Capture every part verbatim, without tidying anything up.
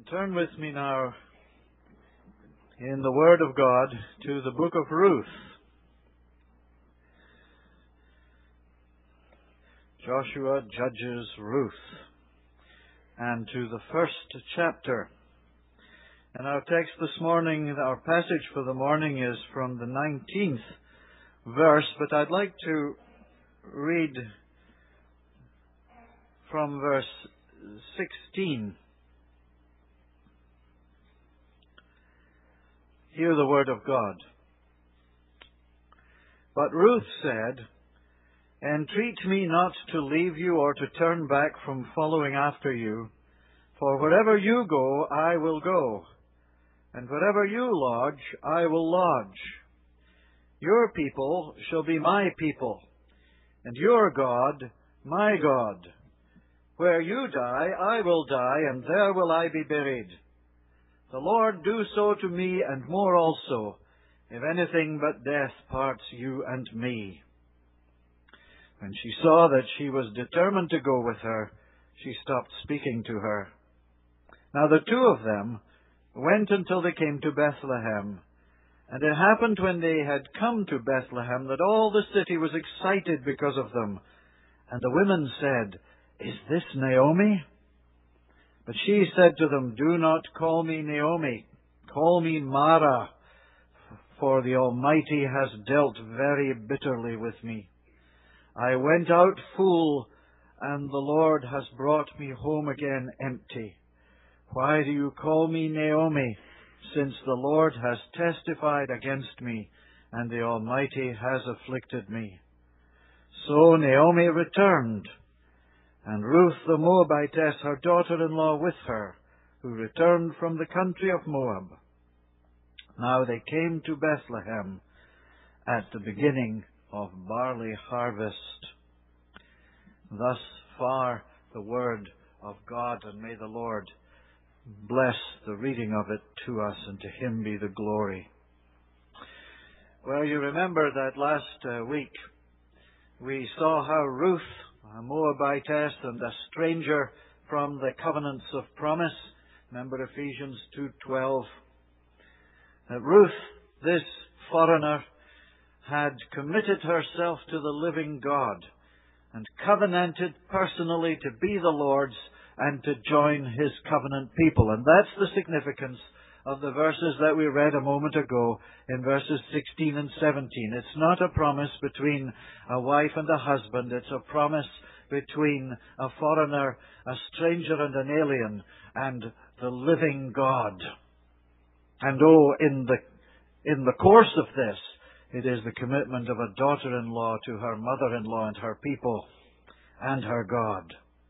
Turn with me now in the Word of God to the book of Ruth. Joshua, Judges, Ruth, and to the first chapter. And our text this morning, our passage for the morning is from the nineteenth verse, but I'd like to read from verse sixteen. Hear the word of God. But Ruth said, "Entreat me not to leave you or to turn back from following after you, for wherever you go, I will go, and wherever you lodge, I will lodge. Your people shall be my people, and your God, my God. Where you die, I will die, and there will I be buried. The Lord do so to me, and more also, if anything but death parts you and me." When she saw that she was determined to go with her, she stopped speaking to her. Now the two of them went until they came to Bethlehem. And it happened when they had come to Bethlehem that all the city was excited because of them. And the women said, "Is this Naomi?" But she said to them, "Do not call me Naomi. Call me Mara, for the Almighty has dealt very bitterly with me. I went out full, and the Lord has brought me home again empty. Why do you call me Naomi, since the Lord has testified against me, and the Almighty has afflicted me?" So Naomi returned, and Ruth the Moabitess, her daughter-in-law, with her, who returned from the country of Moab. Now they came to Bethlehem at the beginning of barley harvest. Thus far the word of God, and may the Lord bless the reading of it to us, and to Him be the glory. Well, you remember that last uh, week we saw how Ruth, a Moabitess and a stranger from the covenants of promise, remember Ephesians two twelve, that Ruth, this foreigner, had committed herself to the living God and covenanted personally to be the Lord's and to join His covenant people. And that's the significance of the verses that we read a moment ago in verses sixteen and seventeen. It's not a promise between a wife and a husband. It's a promise between a foreigner, a stranger and an alien, and the living God. And oh, in the, in the course of this, it is the commitment of a daughter-in-law to her mother-in-law and her people and her God.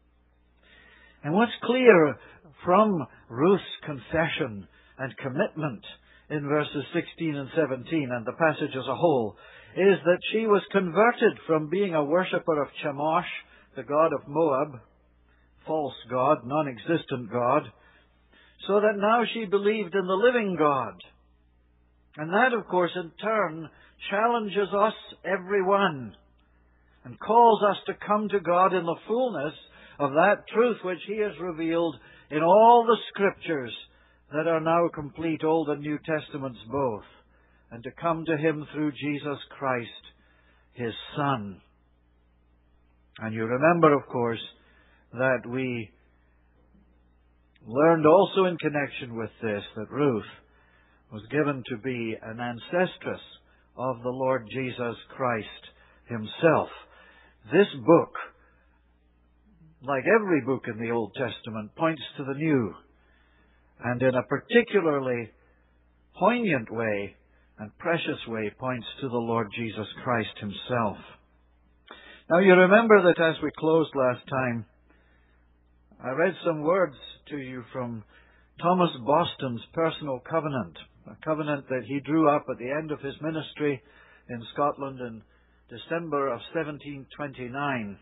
And what's clear from Ruth's confession and commitment in verses sixteen and seventeen and the passage as a whole is that she was converted from being a worshipper of Chemosh, the god of Moab, false god, non-existent God, so that now she believed in the living God. And that, of course, in turn challenges us, everyone, and calls us to come to God in the fullness of that truth which He has revealed in all the Scriptures that are now complete, Old and New Testaments both, and to come to Him through Jesus Christ, His Son. And you remember, of course, that we learned also in connection with this that Ruth was given to be an ancestress of the Lord Jesus Christ Himself. This book, like every book in the Old Testament, points to the New, and in a particularly poignant way and precious way points to the Lord Jesus Christ Himself. Now you remember that as we closed last time, I read some words to you from Thomas Boston's personal covenant, a covenant that he drew up at the end of his ministry in Scotland in December of seventeen twenty-nine.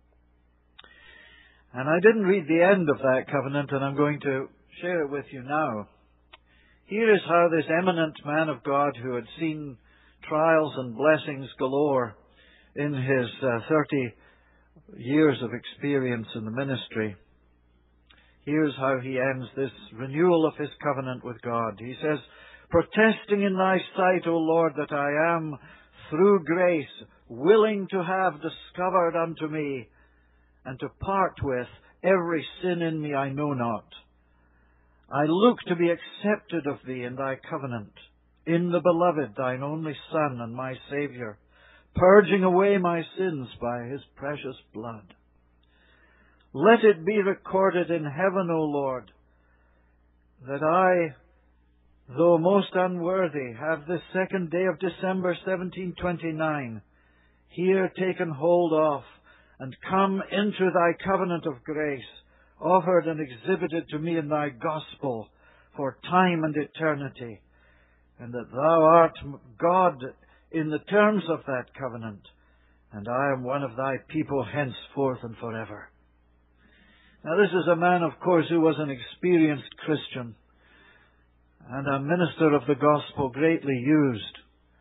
And I didn't read the end of that covenant, and I'm going to share it with you now. Here is how this eminent man of God, who had seen trials and blessings galore in his uh, thirty years of experience in the ministry, here's how he ends this renewal of his covenant with God. He says, "Protesting in thy sight, O Lord, that I am, through grace, willing to have discovered unto me, and to part with every sin in me I know not. I look to be accepted of thee in thy covenant, in the beloved, thine only Son and my Saviour, purging away my sins by his precious blood. Let it be recorded in heaven, O Lord, that I, though most unworthy, have this second day of December seventeen twenty-nine here taken hold of, and come into thy covenant of grace, offered and exhibited to me in thy gospel for time and eternity, and that thou art God in the terms of that covenant, and I am one of thy people henceforth and forever." Now this is a man, of course, who was an experienced Christian and a minister of the gospel, greatly used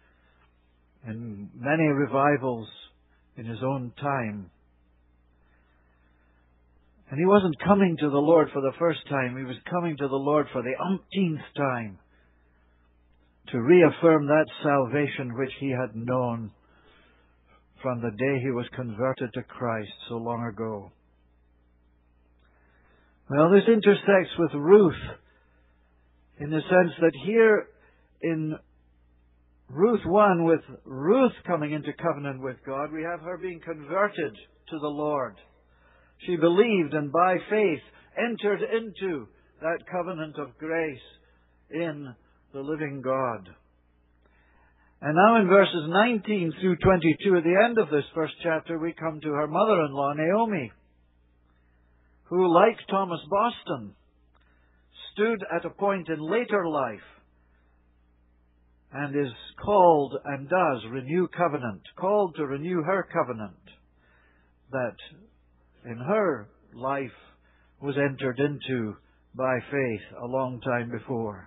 in many revivals in his own time. And he wasn't coming to the Lord for the first time. He was coming to the Lord for the umpteenth time to reaffirm that salvation which he had known from the day he was converted to Christ so long ago. Well, this intersects with Ruth in the sense that here in Ruth one, with Ruth coming into covenant with God, we have her being converted to the Lord. She believed and by faith entered into that covenant of grace in the living God. And now in verses nineteen through twenty-two, at the end of this first chapter, we come to her mother-in-law, Naomi, who, like Thomas Boston, stood at a point in later life and is called and does renew covenant, called to renew her covenant that in her life was entered into by faith a long time before.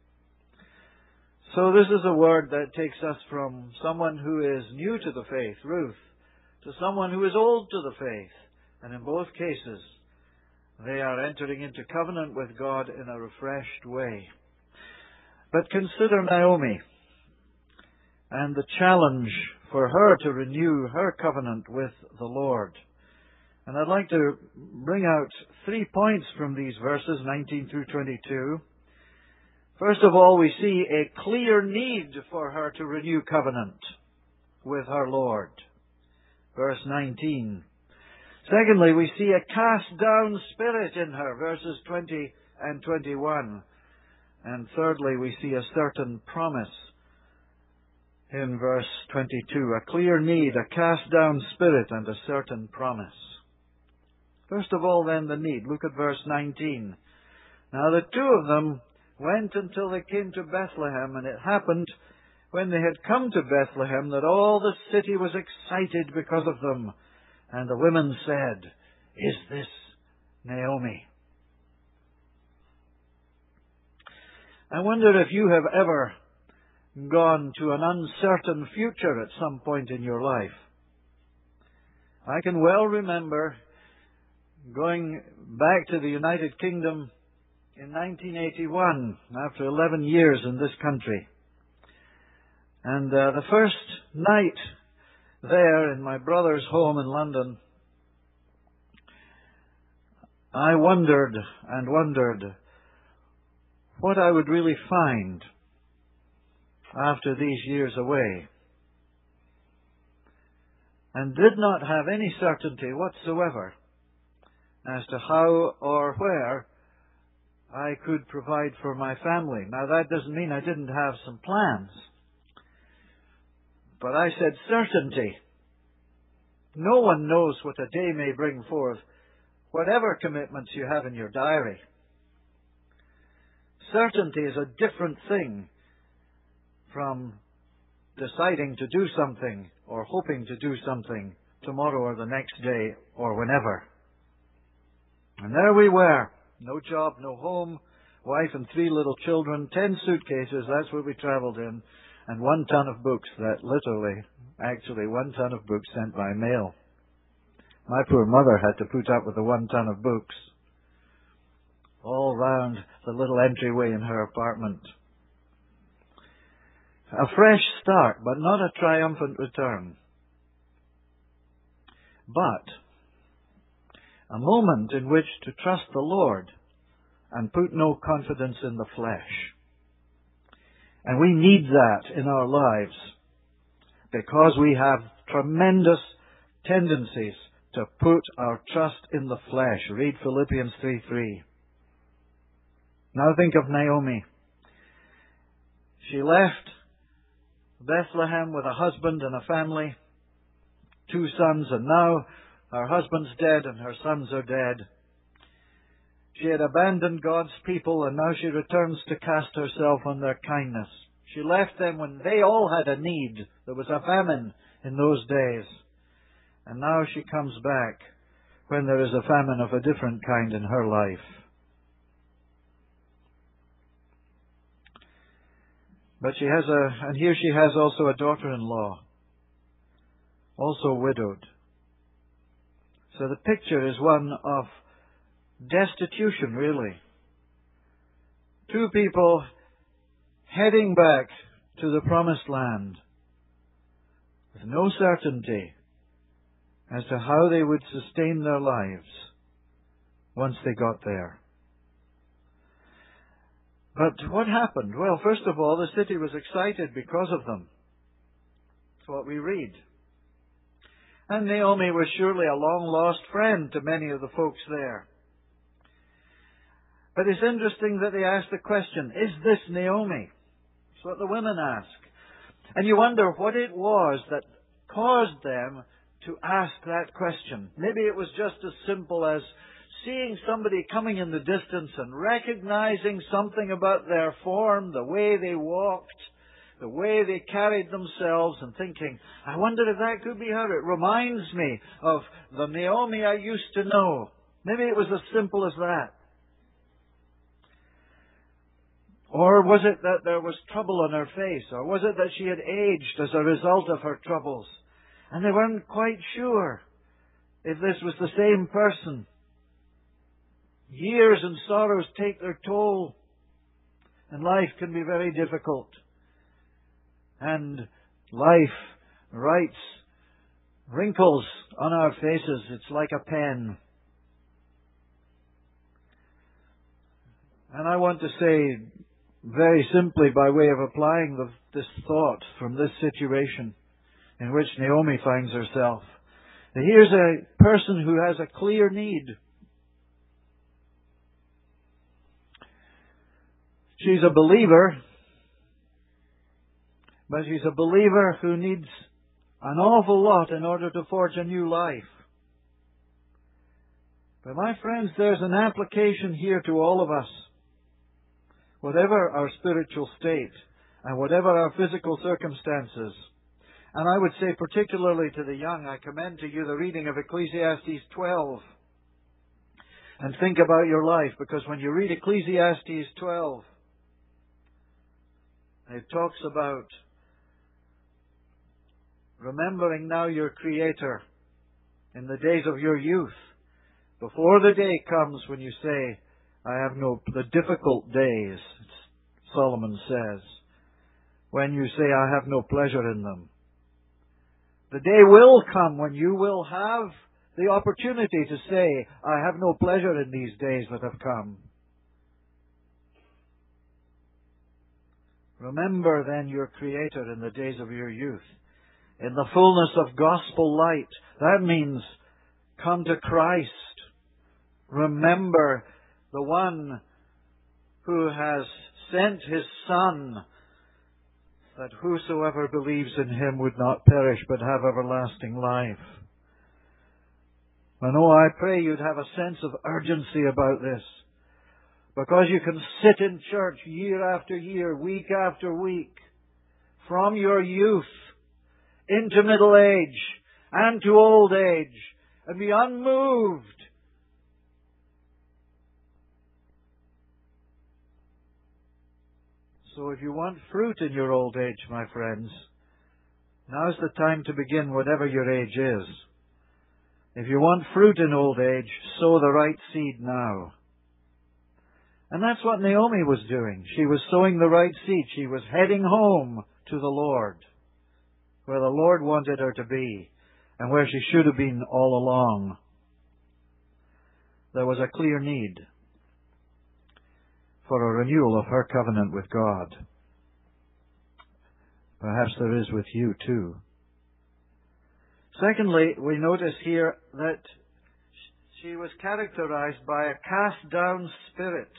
So this is a word that takes us from someone who is new to the faith, Ruth, to someone who is old to the faith. And in both cases, they are entering into covenant with God in a refreshed way. But consider Naomi and the challenge for her to renew her covenant with the Lord. And I'd like to bring out three points from these verses, nineteen through twenty-two. First of all, we see a clear need for her to renew covenant with her Lord. Verse nineteen. Secondly, we see a cast-down spirit in her, verses twenty and twenty-one. And thirdly, we see a certain promise in verse twenty-two. A clear need, a cast-down spirit, and a certain promise. First of all, then, the need. Look at verse nineteen. Now the two of them went until they came to Bethlehem, and it happened, when they had come to Bethlehem, that all the city was excited because of them. And the women said, "Is this Naomi?" I wonder if you have ever gone to an uncertain future at some point in your life. I can well remember going back to the United Kingdom in nineteen eighty-one, after eleven years in this country. And uh, the first night there in my brother's home in London, I wondered and wondered what I would really find after these years away, and did not have any certainty whatsoever as to how or where I could provide for my family. Now, that doesn't mean I didn't have some plans, but I said certainty. No one knows what a day may bring forth, whatever commitments you have in your diary. Certainty is a different thing from deciding to do something or hoping to do something tomorrow or the next day or whenever. And there we were. No job, no home, wife and three little children, ten suitcases, that's what we traveled in, and one ton of books, that literally, actually one ton of books sent by mail. My poor mother had to put up with the one ton of books. all round the little entryway in her apartment. A fresh start, but not a triumphant return. But a moment in which to trust the Lord and put no confidence in the flesh. And we need that in our lives because we have tremendous tendencies to put our trust in the flesh. Read Philippians three three. Now think of Naomi. She left Bethlehem with a husband and a family, two sons, and now her husband's dead and her sons are dead. She had abandoned God's people and now she returns to cast herself on their kindness. She left them when they all had a need. There was a famine in those days. And now she comes back when there is a famine of a different kind in her life. But she has a, and here she has also a daughter-in-law, also widowed. So the picture is one of destitution, really. Two people heading back to the promised land with no certainty as to how they would sustain their lives once they got there. But what happened? Well, first of all, the city was excited because of them. That's what we read. And Naomi was surely a long-lost friend to many of the folks there. But it's interesting that they asked the question, is this Naomi? That's what the women ask. And you wonder what it was that caused them to ask that question. Maybe it was just as simple as seeing somebody coming in the distance and recognizing something about their form, the way they walked, the way they carried themselves, and thinking, I wonder if that could be her. It reminds me of the Naomi I used to know. Maybe it was as simple as that. Or was it that there was trouble on her face? Or was it that she had aged as a result of her troubles? And they weren't quite sure if this was the same person. Years and sorrows take their toll, and life can be very difficult. And life writes wrinkles on our faces. It's like a pen. And I want to say very simply, by way of applying the, this thought from this situation in which Naomi finds herself, that here's a person who has a clear need. She's a believer, but she's a believer who needs an awful lot in order to forge a new life. But my friends, there's an application here to all of us. Whatever our spiritual state and whatever our physical circumstances. And I would say particularly to the young, I commend to you the reading of Ecclesiastes twelve. And think about your life, because when you read Ecclesiastes twelve, it talks about remembering now your Creator in the days of your youth, before the day comes when you say, I have no, the difficult days, Solomon says, when you say, I have no pleasure in them. The day will come when you will have the opportunity to say, I have no pleasure in these days that have come. Remember then your Creator in the days of your youth, in the fullness of gospel light. That means come to Christ. Remember the one who has sent His Son, that whosoever believes in Him would not perish but have everlasting life. And oh, I pray you'd have a sense of urgency about this, because you can sit in church year after year, week after week, from your youth into middle age and to old age, and be unmoved. So if you want fruit in your old age, my friends, now's the time to begin, whatever your age is. If you want fruit in old age, sow the right seed now. And that's what Naomi was doing. She was sowing the right seed. She was heading home to the Lord, where the Lord wanted her to be, and where she should have been all along. There was a clear need for a renewal of her covenant with God. Perhaps there is with you too. Secondly, we notice here that she was characterized by a cast-down spirit.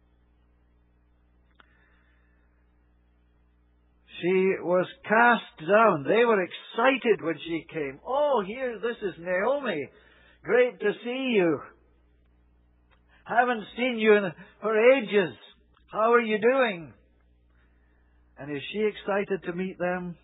She was cast down. They were excited when she came. Oh, here, this is Naomi. Great to see you. Haven't seen you in, for ages. How are you doing? And is she excited to meet them?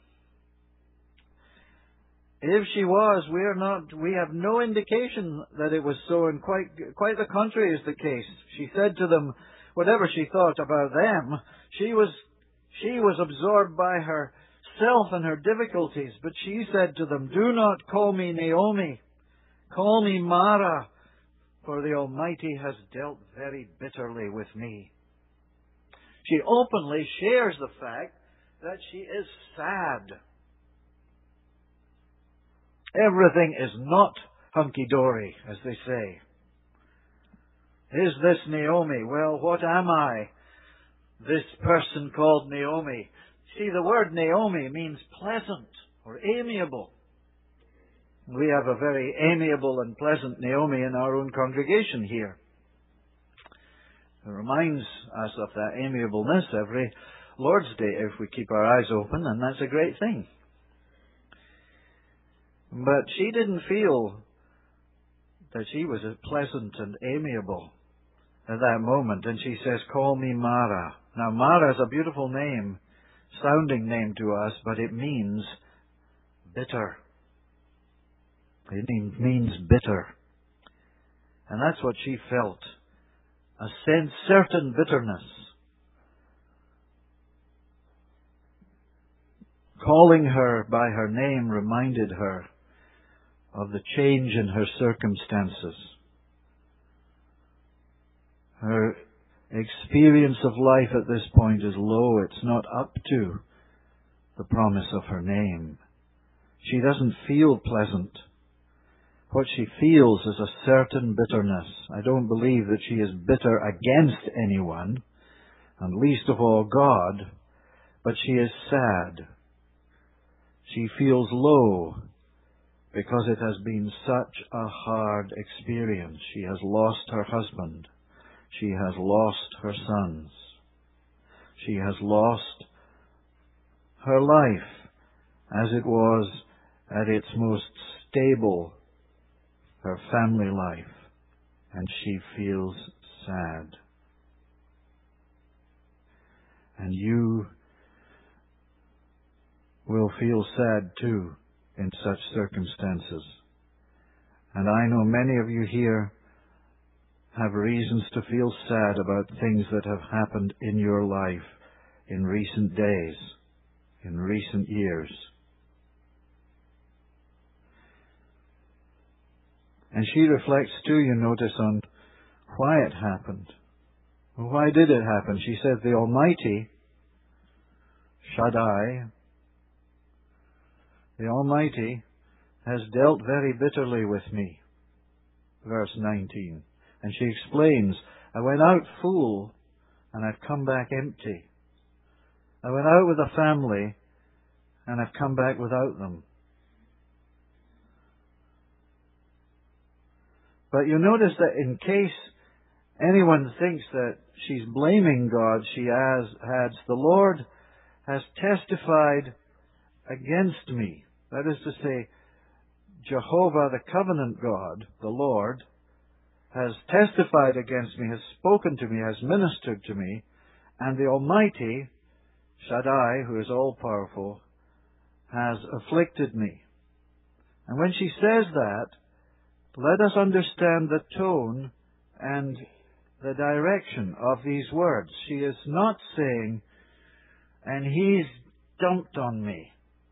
If she was, we are not. We have no indication that it was so, and quite, quite the contrary is the case. She said to them, whatever she thought about them, she was, she was absorbed by herself and her difficulties. But she said to them, "Do not call me Naomi, call me Mara, for the Almighty has dealt very bitterly with me." She openly shares the fact that she is sad. Everything is not hunky-dory, as they say. Is this Naomi? Well, what am I? This person called Naomi. See, the word Naomi means pleasant or amiable. We have a very amiable and pleasant Naomi in our own congregation here. It reminds us of that amiableness every Lord's Day if we keep our eyes open, and that's a great thing. But she didn't feel that she was pleasant and amiable at that moment, and she says, "Call me Mara." Now, Mara is a beautiful name, sounding name to us, but it means bitter. It means bitter. And that's what she felt. A sense, certain bitterness. Calling her by her name reminded her of the change in her circumstances. Her experience of life at this point is low. It's not up to the promise of her name. She doesn't feel pleasant. What she feels is a certain bitterness. I don't believe that she is bitter against anyone, and least of all God, but she is sad. She feels low because it has been such a hard experience. She has lost her husband. She has lost her sons. She has lost her life as it was at its most stable, her family life, and she feels sad. And you will feel sad too in such circumstances. And I know many of you here have reasons to feel sad about things that have happened in your life in recent days, in recent years. And she reflects too, you notice, on why it happened. Well, why did it happen? She says, the Almighty, Shaddai, the Almighty has dealt very bitterly with me. Verse nineteen. And she explains, I went out full and I've come back empty. I went out with a family and I've come back without them. But you notice that in case anyone thinks that she's blaming God, she has, adds, the Lord has testified against me. That is to say, Jehovah, the covenant God, the Lord, has testified against me, has spoken to me, has ministered to me, and the Almighty, Shaddai, who is all-powerful, has afflicted me. And when she says that, let us understand the tone and the direction of these words. She is not saying, and he's dumped on me.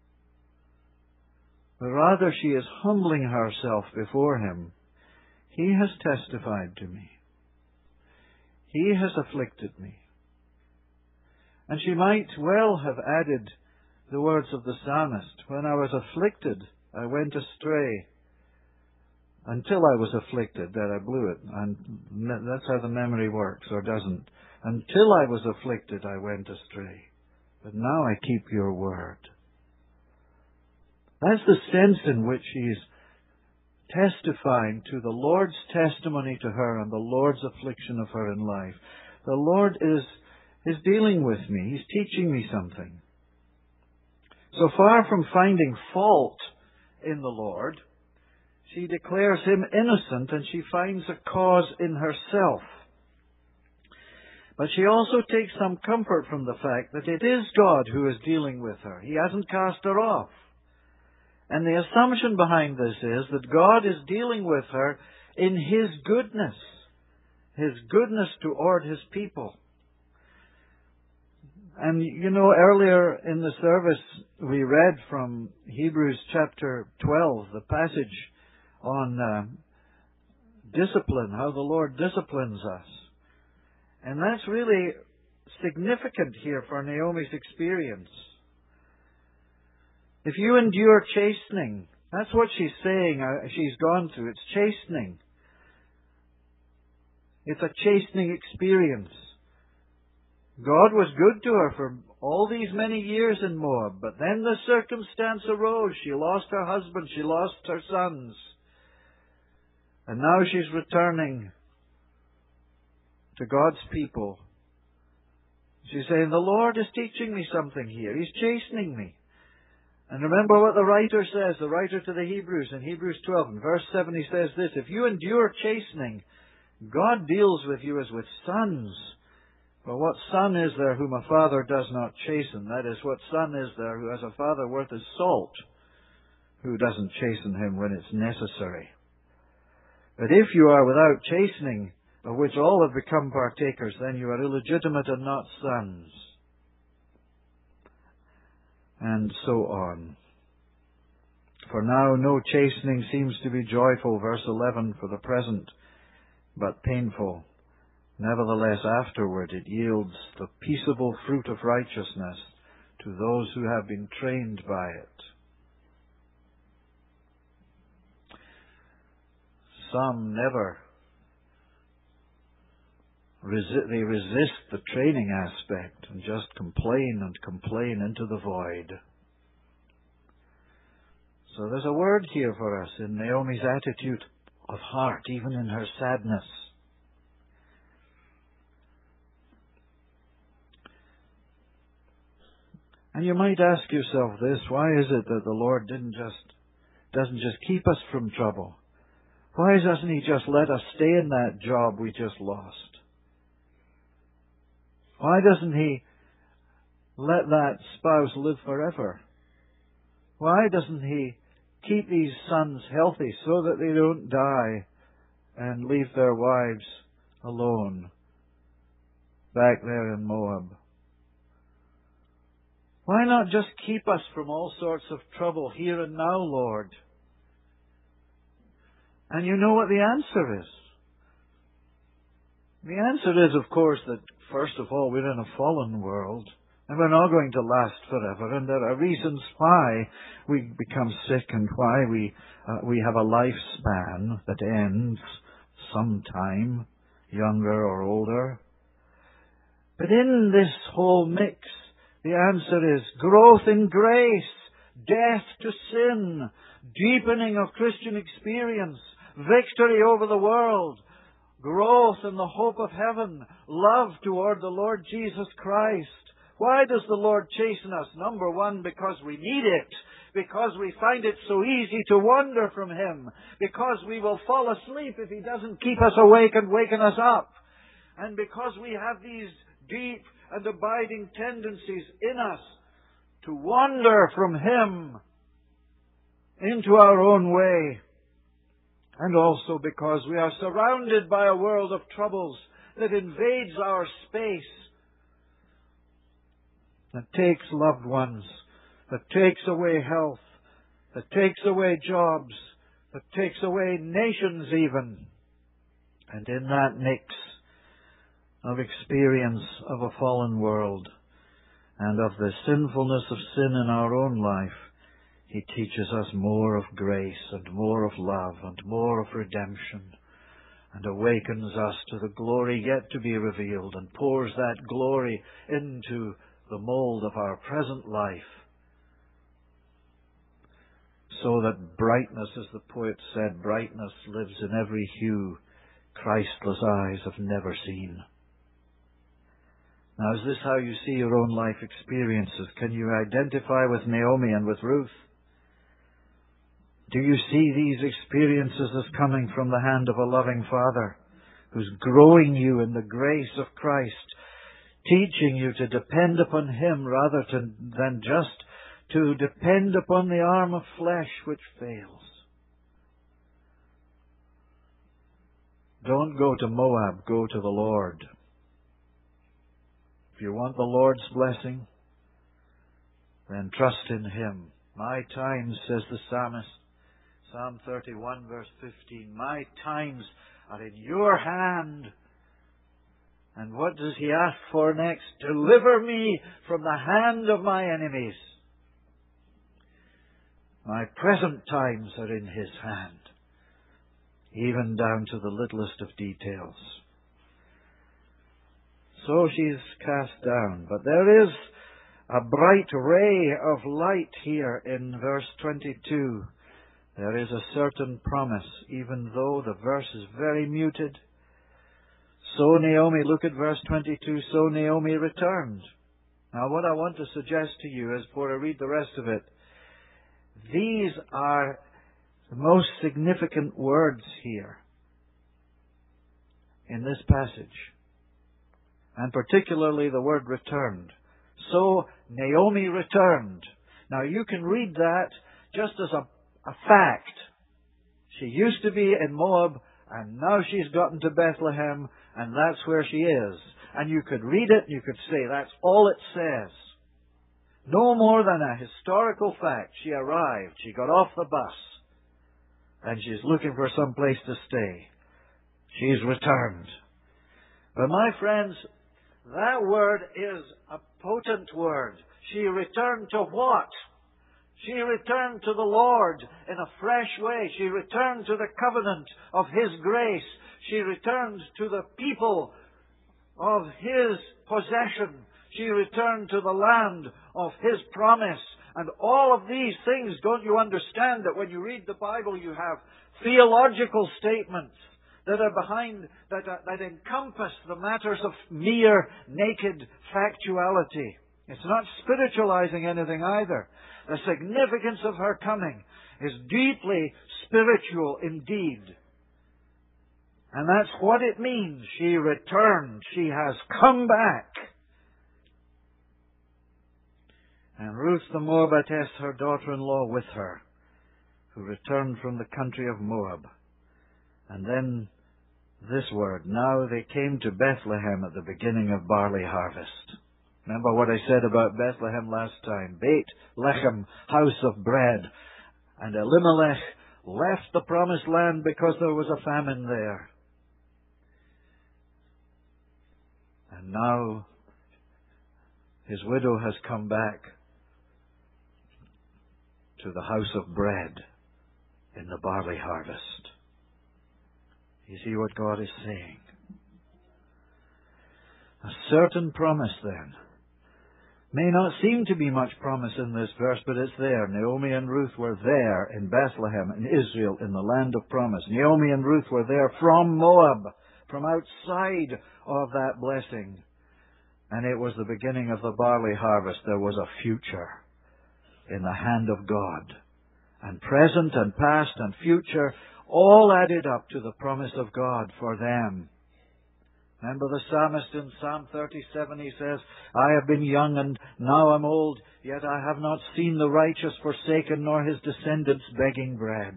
But rather she is humbling herself before him. He has testified to me. He has afflicted me. And she might well have added the words of the psalmist, when I was afflicted, I went astray. Until I was afflicted, that I blew it. And that's how the memory works, or doesn't. Until I was afflicted, I went astray. But now I keep your word. That's the sense in which she's testifying to the Lord's testimony to her and the Lord's affliction of her in life. The Lord is, is dealing with me. He's teaching me something. So far from finding fault in the Lord, she declares Him innocent, and she finds a cause in herself. But she also takes some comfort from the fact that it is God who is dealing with her. He hasn't cast her off. And the assumption behind this is that God is dealing with her in His goodness. His goodness toward His people. And you know, earlier in the service we read from Hebrews chapter twelve, the passage on uh, discipline, how the Lord disciplines us. And that's really significant here for Naomi's experience. If you endure chastening, that's what she's saying uh, she's gone through. It's chastening. It's a chastening experience. God was good to her for all these many years in Moab, but then the circumstance arose. She lost her husband, she lost her sons. And now she's returning to God's people. She's saying, the Lord is teaching me something here. He's chastening me. And remember what the writer says, the writer to the Hebrews in Hebrews twelve, in verse seven, he says this, if you endure chastening, God deals with you as with sons. For what son is there whom a father does not chasten? That is, what son is there who has a father worth his salt, who doesn't chasten him when it's necessary? But if you are without chastening, of which all have become partakers, then you are illegitimate and not sons. And so on. For now no chastening seems to be joyful, verse eleven, for the present, but painful. Nevertheless, afterward it yields the peaceable fruit of righteousness to those who have been trained by it. Some never resi- they resist the training aspect and just complain and complain into the void. So there's a word here for us in Naomi's attitude of heart, even in her sadness. And you might ask yourself this, why is it that the Lord didn't just, doesn't just keep us from trouble? Why doesn't He just let us stay in that job we just lost? Why doesn't He let that spouse live forever? Why doesn't He keep these sons healthy so that they don't die and leave their wives alone back there in Moab? Why not just keep us from all sorts of trouble here and now, Lord? And you know what the answer is. The answer is, of course, that first of all, we're in a fallen world, and we're not going to last forever, and there are reasons why we become sick and why we uh, we have a lifespan that ends sometime, younger or older. But in this whole mix, the answer is growth in grace, death to sin, deepening of Christian experience, victory over the world, growth in the hope of heaven, love toward the Lord Jesus Christ. Why does the Lord chasten us? Number one, because we need it. Because we find it so easy to wander from Him. Because we will fall asleep if He doesn't keep us awake and waken us up. And because we have these deep and abiding tendencies in us to wander from Him into our own way. And also because we are surrounded by a world of troubles that invades our space, that takes loved ones, that takes away health, that takes away jobs, that takes away nations even. And in that mix, of experience of a fallen world and of the sinfulness of sin in our own life, He teaches us more of grace and more of love and more of redemption, and awakens us to the glory yet to be revealed, and pours that glory into the mold of our present life, so that brightness, as the poet said, brightness lives in every hue Christless eyes have never seen. Now, is this how you see your own life experiences? Can you identify with Naomi and with Ruth? Do you see these experiences as coming from the hand of a loving Father who's growing you in the grace of Christ, teaching you to depend upon Him rather to, than just to depend upon the arm of flesh which fails? Don't go to Moab, go to the Lord. If you want the Lord's blessing, then trust in Him. My times, says the psalmist, Psalm thirty-one, verse fifteen, my times are in your hand. And what does He ask for next? Deliver me from the hand of my enemies. My present times are in His hand, even down to the littlest of details. So she's cast down. But there is a bright ray of light here in verse twenty-two. There is a certain promise, even though the verse is very muted. So Naomi, look at verse twenty-two, so Naomi returned. Now what I want to suggest to you is, before I read the rest of it, these are the most significant words here in this passage, and particularly the word returned. So Naomi returned. Now you can read that just as a, a fact. She used to be in Moab, and now she's gotten to Bethlehem, and that's where she is. And you could read it, and you could say that's all it says. No more than a historical fact. She arrived, she got off the bus, and she's looking for some place to stay. She's returned. But my friends, that word is a potent word. She returned to what? She returned to the Lord in a fresh way. She returned to the covenant of His grace. She returned to the people of His possession. She returned to the land of His promise. And all of these things, don't you understand that when you read the Bible you have theological statements that are behind, that, are, that encompass the matters of mere naked factuality. It's not spiritualizing anything either. The significance of her coming is deeply spiritual indeed. And that's what it means. She returned. She has come back. And Ruth the Moabitess, her daughter-in-law, with her, who returned from the country of Moab. And then this word, now they came to Bethlehem at the beginning of barley harvest. Remember what I said about Bethlehem last time? Beit Lechem, house of bread. And Elimelech left the promised land because there was a famine there. And now his widow has come back to the house of bread in the barley harvest. You see what God is saying? A certain promise then. May not seem to be much promise in this verse, but it's there. Naomi and Ruth were there in Bethlehem, in Israel, in the land of promise. Naomi and Ruth were there from Moab, from outside of that blessing. And it was the beginning of the barley harvest. There was a future in the hand of God. And present and past and future all added up to the promise of God for them. Remember the psalmist in Psalm thirty-seven, he says, I have been young and now I'm old, yet I have not seen the righteous forsaken, nor his descendants begging bread.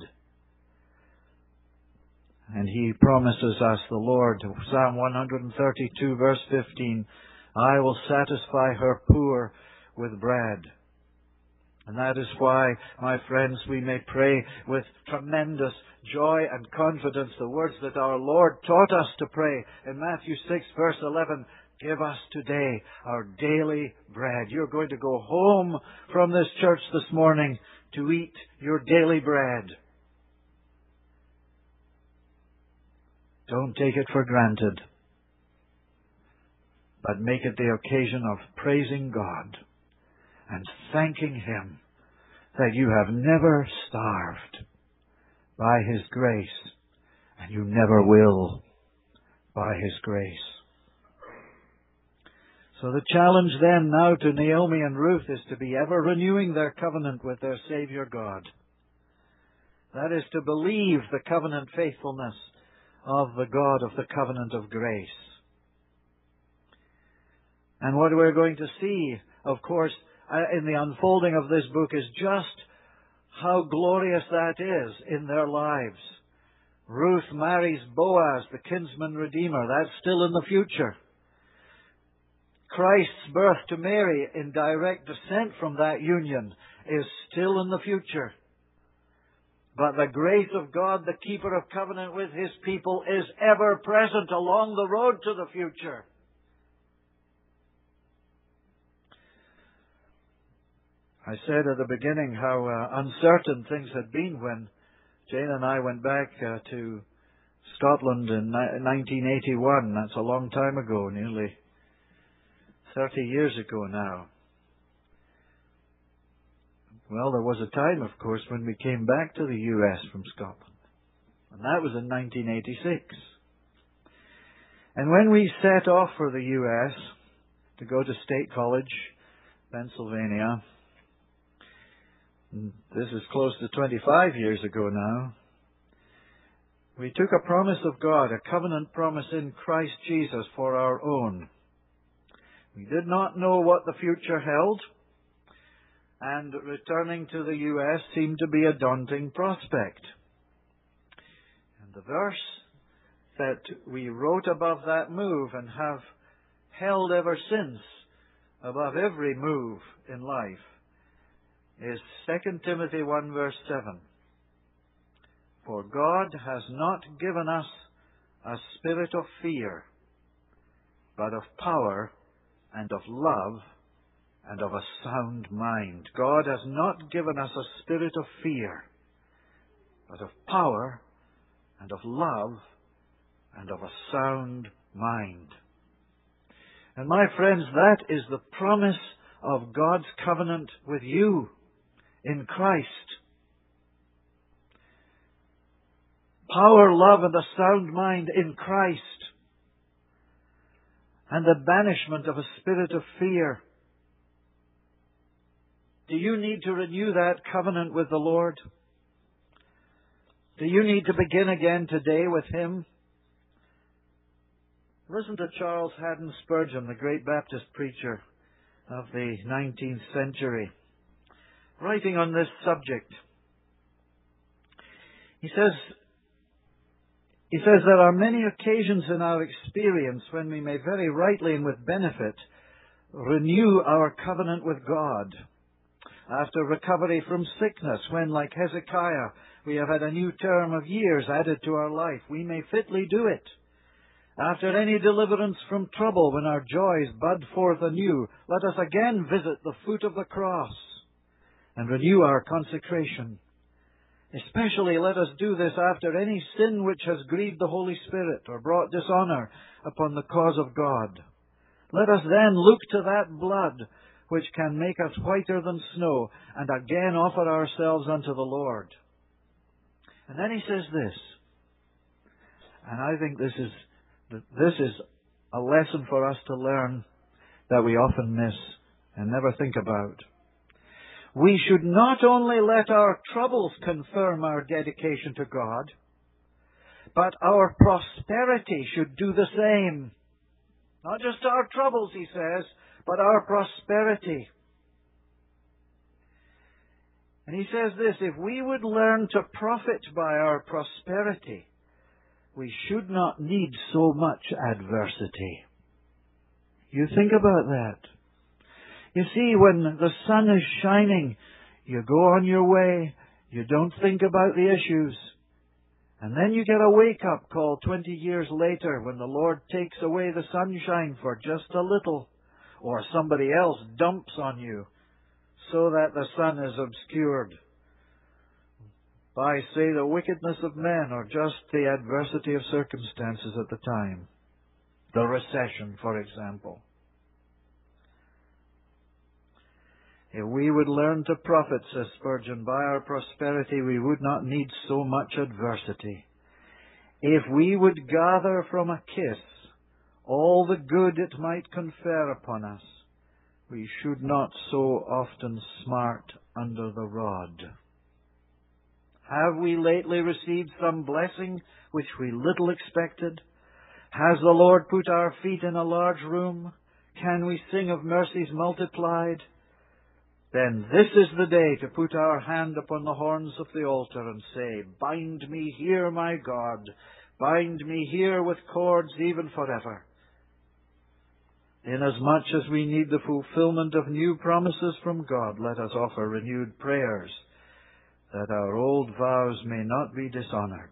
And He promises us, the Lord, Psalm one thirty-two, verse fifteen, I will satisfy her poor with bread, And that is why, my friends, we may pray with tremendous joy and confidence the words that our Lord taught us to pray in Matthew six, verse eleven. Give us today our daily bread. You're going to go home from this church this morning to eat your daily bread. Don't take it for granted, but make it the occasion of praising God and thanking Him that you have never starved by His grace, and you never will by His grace. So the challenge then now to Naomi and Ruth is to be ever renewing their covenant with their Savior God. That is to believe the covenant faithfulness of the God of the covenant of grace. And what we're going to see, of course, in the unfolding of this book is just how glorious that is in their lives. Ruth marries Boaz, the kinsman redeemer. That's still in the future. Christ's birth to Mary in direct descent from that union is still in the future. But the grace of God, the keeper of covenant with His people, is ever present along the road to the future. I said at the beginning how uh, uncertain things had been when Jane and I went back uh, to Scotland in nineteen eighty-one. That's a long time ago, nearly thirty years ago now. Well, there was a time, of course, when we came back to the U S from Scotland. And that was in nineteen eighty-six. And when we set off for the U S to go to State College, Pennsylvania, this is close to twenty-five years ago now, we took a promise of God, a covenant promise in Christ Jesus for our own. We did not know what the future held, and returning to the U S seemed to be a daunting prospect. And the verse that we wrote above that move and have held ever since above every move in life is Second Timothy one verse seven. For God has not given us a spirit of fear, but of power and of love and of a sound mind. God has not given us a spirit of fear, but of power and of love and of a sound mind. And my friends, that is the promise of God's covenant with you in Christ. Power, love, and a sound mind in Christ. And the banishment of a spirit of fear. Do you need to renew that covenant with the Lord? Do you need to begin again today with Him? Listen to Charles Haddon Spurgeon, the great Baptist preacher of the nineteenth century, writing on this subject. He says, he says, there are many occasions in our experience when we may very rightly and with benefit renew our covenant with God. After recovery from sickness, when, like Hezekiah, we have had a new term of years added to our life, we may fitly do it. After any deliverance from trouble, when our joys bud forth anew, let us again visit the foot of the cross and renew our consecration. Especially let us do this after any sin which has grieved the Holy Spirit or brought dishonor upon the cause of God. Let us then look to that blood which can make us whiter than snow, and again offer ourselves unto the Lord. And then he says this, and I think this is this is a lesson for us to learn that we often miss and never think about. We should not only let our troubles confirm our dedication to God, but our prosperity should do the same. Not just our troubles, he says, but our prosperity. And he says this, if we would learn to profit by our prosperity, we should not need so much adversity. You think about that. You see, when the sun is shining, You go on your way. You don't think about the issues. And then you get a wake-up call twenty years later when the Lord takes away the sunshine for just a little, or somebody else dumps on you so that the sun is obscured by, say, the wickedness of men or just the adversity of circumstances at the time. The recession, for example. If we would learn to profit, says Spurgeon, by our prosperity, we would not need so much adversity. If we would gather from a kiss all the good it might confer upon us, we should not so often smart under the rod. Have we lately received some blessing which we little expected? Has the Lord put our feet in a large room? Can we sing of mercies multiplied? Then this is the day to put our hand upon the horns of the altar and say, Bind me here, my God, bind me here with cords even forever. Inasmuch as we need the fulfillment of new promises from God, let us offer renewed prayers that our old vows may not be dishonored.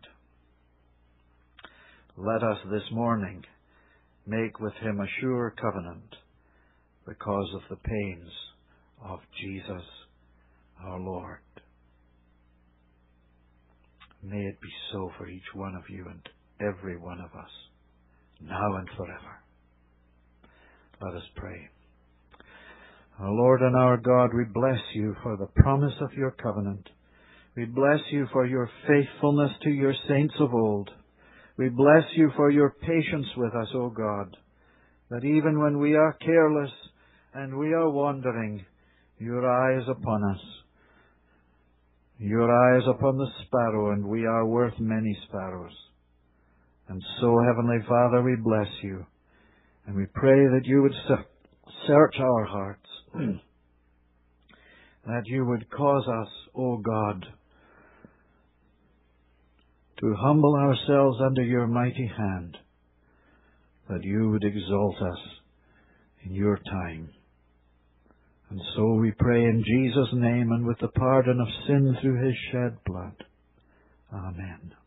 Let us this morning make with Him a sure covenant because of the pains of Jesus our Lord. May it be so for each one of you and every one of us, now and forever. Let us pray. Our Lord and our God, we bless you for the promise of your covenant. We bless you for your faithfulness to your saints of old. We bless you for your patience with us, O God, that even when we are careless and we are wandering, your eye is upon us. Your eye is upon the sparrow, and we are worth many sparrows. And so, Heavenly Father, we bless you, and we pray that you would search our hearts, that you would cause us, O God, to humble ourselves under your mighty hand, that you would exalt us in your time. And so we pray in Jesus' name and with the pardon of sin through his shed blood. Amen.